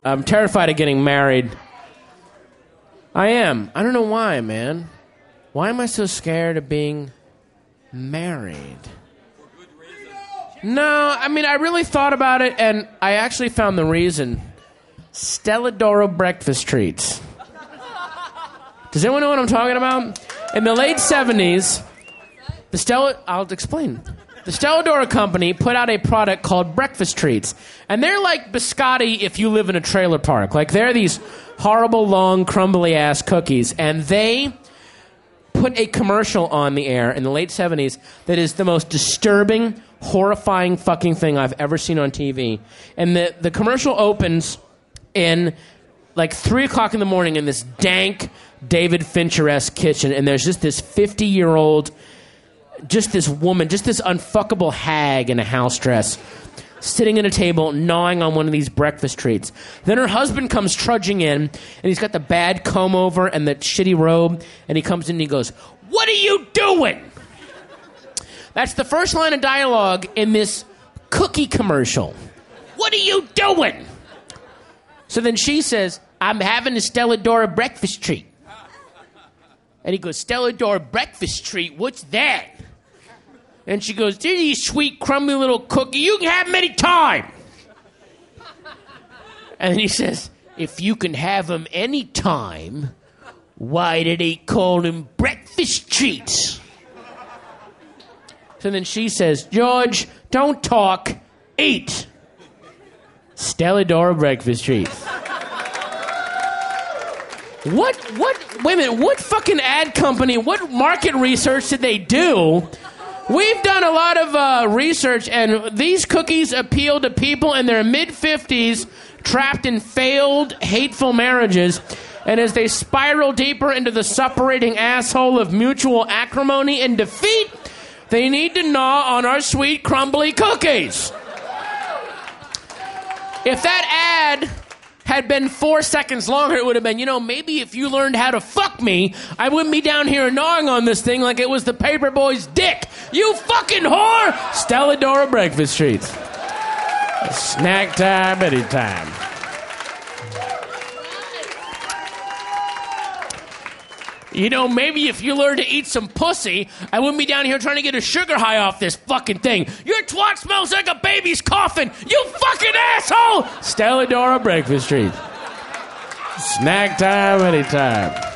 I'm terrified of getting married. I am. I don't know why, man. Why am I so scared of being married? No, I mean, I really thought about it, and I actually found the reason. Stella D'oro breakfast treats. Does anyone know what I'm talking about? In the late 70s, I'll explain. The Stella D'oro company put out a product called breakfast treats. And they're like biscotti if you live in a trailer park. Like, they're these horrible, long, crumbly-ass cookies. And they put a commercial on the air in the late 70s that is the most disturbing, horrifying fucking thing I've ever seen on TV. And the commercial opens in like 3 o'clock in the morning in this dank David Fincher-esque kitchen, and there's just this 50-year-old, just this woman, just this unfuckable hag in a house dress, sitting at a table, gnawing on one of these breakfast treats. Then her husband comes trudging in, and he's got the bad comb-over and the shitty robe, and he comes in and he goes, "What are you doing?" That's the first line of dialogue in this cookie commercial. "What are you doing?" So then she says, "I'm having a Stella D'oro breakfast treat." And he goes, "Stella D'oro breakfast treat? What's that?" And she goes, "They're these sweet, crumbly little cookie. You can have them any time." And he says, "If you can have them any time, why do they call them breakfast treats?" So then she says, "George, don't talk, eat. Stella D'oro breakfast treats." Wait a minute, what fucking ad company, what market research did they do? We've done a lot of research, and these cookies appeal to people in their mid-50s trapped in failed, hateful marriages, and as they spiral deeper into the suppurating asshole of mutual acrimony and defeat, they need to gnaw on our sweet, crumbly cookies. If that ad had been 4 seconds longer, it would have been, maybe if you learned how to fuck me, I wouldn't be down here gnawing on this thing like it was the paperboy's dick. You fucking whore! Stella D'oro breakfast treats. Snack time, anytime. Maybe if you learned to eat some pussy, I wouldn't be down here trying to get a sugar high off this fucking thing. Your twat smells like a baby's coffin. You fucking asshole! Stella D'oro breakfast treats. Snack time, anytime.